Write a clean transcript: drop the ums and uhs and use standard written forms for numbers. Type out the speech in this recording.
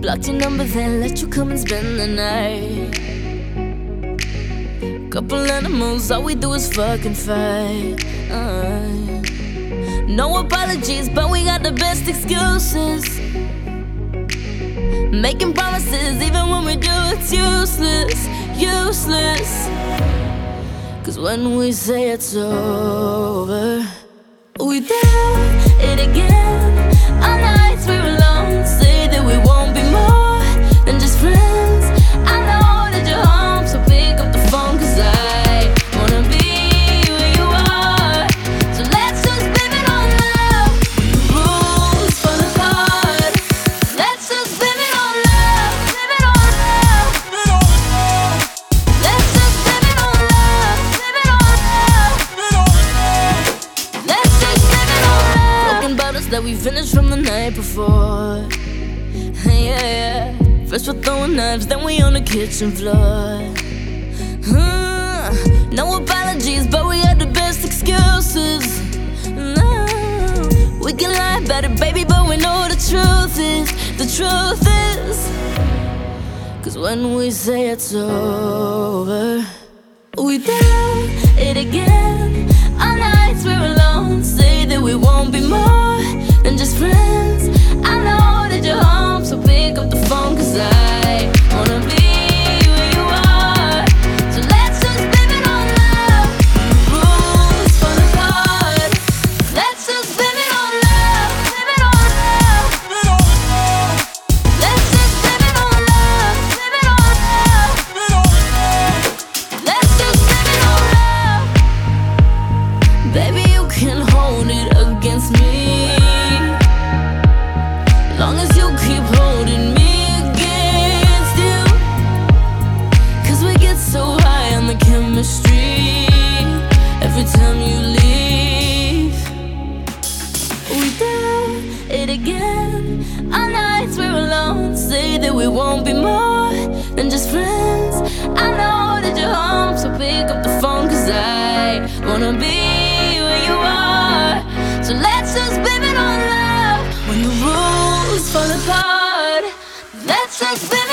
Blocked your number, then let you come and spend the night. Couple animals, all we do is fucking fight. No apologies, but we got the best excuses. Making promises, even when we do, it's useless, useless. Cause when we say it's over, we do it again. Our nights we're alone, say that we won't be more than just friends. I know that you're home, so pick up the phone, cause I wanna be where you are. So let's just blame it on love. The rules fall apart. Let's just blame it on love. Blame it on love. Let's just blame it on love. Blame it on love. Let's just blame it on love. Broken bottles that we finished from the night before. Yeah. First we're throwing knives, then we on the kitchen floor. No apologies, but we got the best excuses. No, we can lie about it, baby, but we know the truth is, the truth is. Cause when we say it's over, we do it again. Our nights we're alone, say that we won't be more than just friends. I know that you're home, so pick up the phone, cause I wanna be where you are. So let's just blame it on love. Rules fall apart. Let's just blame it on love. Blame it on love. Let's just blame it on love. Blame it on love. Let's just blame it on love. Baby, you can hold it against me, long as you keep holding me against you. Cause we get so high on the chemistry every time you leave. We do it again. Our nights we're alone, say that we won't be more than just friends. I know that you're home, so pick up the phone, cause I wanna be where you are. So let's just blame it on love. When the rules fall apart, let's just blame